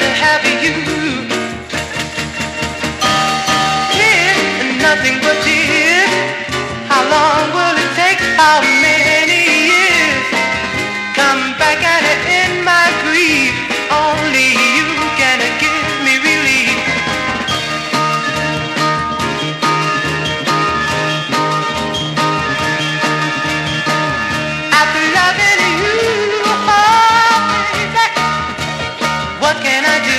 have you. Tears, nothing but tears. How long will it take? How many years? Come back and end my grief. Only you can give me relief. After loving you, oh baby, what can I do?